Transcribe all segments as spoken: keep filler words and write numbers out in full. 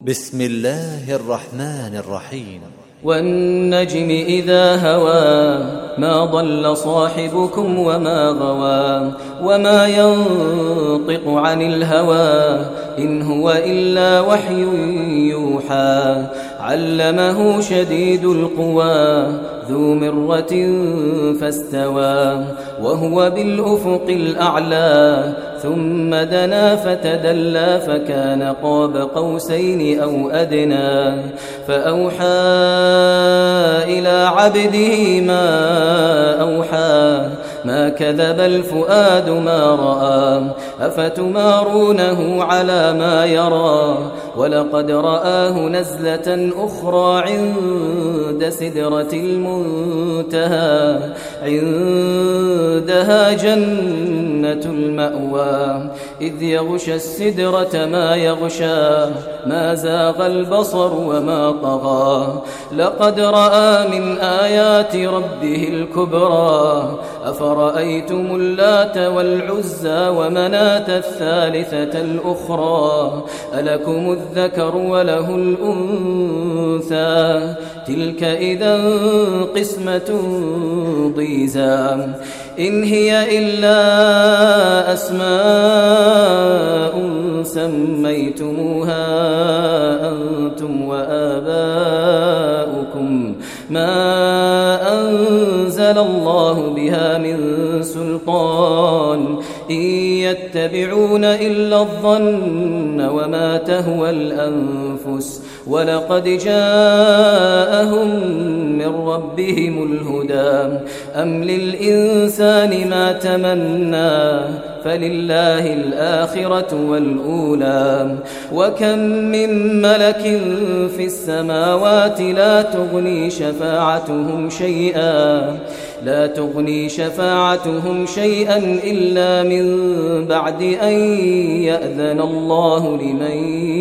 بسم الله الرحمن الرحيم. والنجم إذا هوى ما ضل صاحبكم وما غوى وما ينطق عن الهوى إن هو إلا وحي يوحى علمه شديد القوى ذو مرة فاستوى وهو بالأفق الأعلى ثم دنا فتدلى فكان قاب قوسين أو أدنى فأوحى إلى عبده ما أوحى ما كذب الفؤاد ما رأى أفتمارونه على ما يرى ولقد رآه نزلة أخرى عند سدرة المنتهى عندها جنة المأوى إذ يغشى السدرة ما يغشى ما زاغ البصر وما طغى لقد رأى من آيات ربه الكبرى أفرأيتم اللات والعزى ومناة الثالثة الأخرى ألكم الذكر وله الأنثى تلك إذا قسمة ضيزى إن هي إلا أسماء سميتموها أنتم وآباؤكم ما أنزل الله بها من سلطان إن يتبعون إلا الظن وما تهوى الأنفس ولقد جاءهم من ربهم الهدى أم للإنسان ما تمنى فلله الآخرة والأولى وكم من ملك في السماوات لا تغني شفاعتهم شيئا لا تغني شفاعتهم شيئا إلا من بعد أن يأذن الله لمن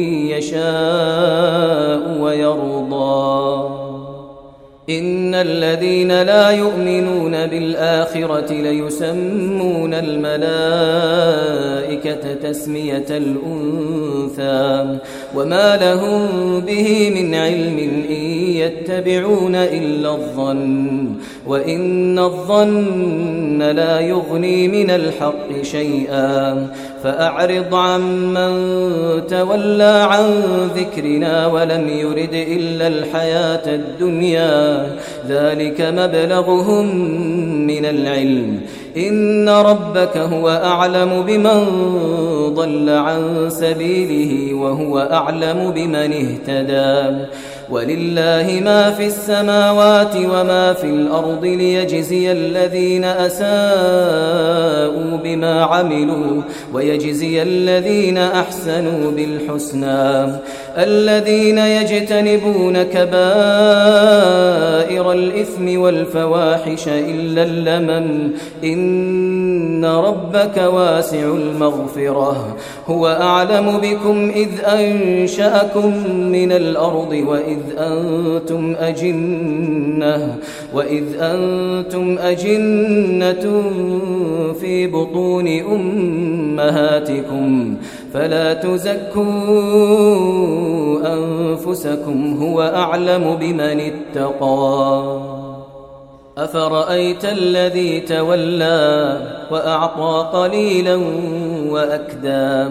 يشاء ويرضى إن الذين لا يؤمنون بالآخرة ليسمون الملائكة تسمية الأنثى وما لهم به من علم إن يتبعون إلا الظن وإن الظن لا يغني من الحق شيئا فأعرض عمن تولى عن ذكرنا ولم يرد إلا الحياة الدنيا ذلك مبلغهم من العلم إن ربك هو أعلم بمن ضل عن سبيله وهو أعلم بمن اهتدى ولله ما في السماوات وما في الأرض ليجزي الذين أساءوا بما عملوا ويجزي الذين أحسنوا بالحسنى الذين يجتنبون كبائر الإثم والفواحش إلا اللمم إن ربك واسع المغفرة هو أعلم بكم إذ أنشأكم من الأرض وإذ أنتم أجنة وإذ أنتم أجنة في بطون أمهاتكم فلا تزكوا أنفسكم هو أعلم بمن اتقى أفرأيت الذي تولى وأعطى قليلا وأكدى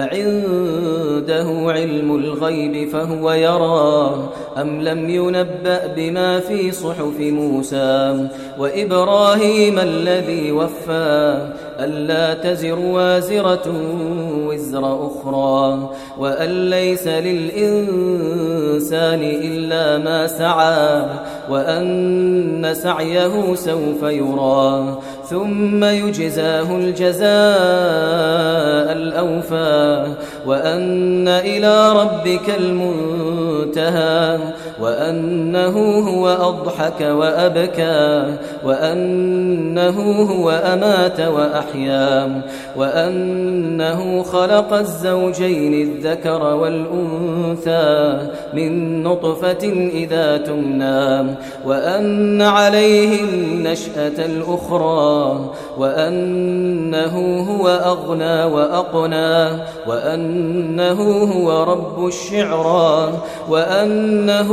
أعنده علم الغيب فهو يرى أم لم ينبأ بما في صحف موسى وإبراهيم الذي وفى ألا تزر وازرة وزر أخرى وأن ليس للإنسان إلا ما سعى وأن سعيه سوف يرى ثم يجزاه الجزاء الأوفى وأن إلى ربك المنتهى وأنه هو أضحك وأبكى وأنه هو أمات وأحيا وأنه خلق الزوجين الذكر والأنثى من نطفة إذا تمنى وأن عليه النشأة الأخرى وأنه هو أغنى وأقنى وأنه هو رب الشعرى وأنه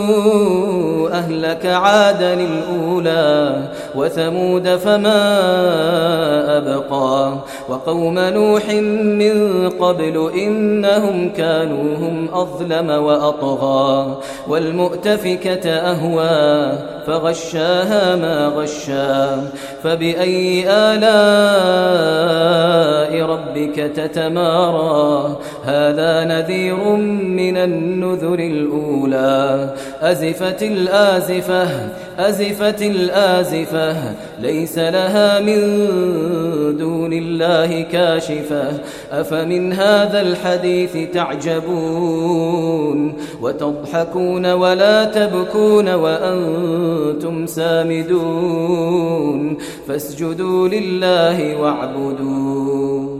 أهلك عادا الأولى وثمود فما أبقى وقوم نوح من قبل إنهم كانوا هم أظلم وأطغى والمؤتفكة أهوى فغشاها ما غشا فبأي آلاء ربك تتمارى هذا نذير من النذر الأولى أزفت الآزفة أزفت الآزفة ليس لها من دون الله كاشفة أفمن هذا الحديث تعجبون وتضحكون ولا تبكون وأنتم سامدون فاسجدوا لله واعبدوا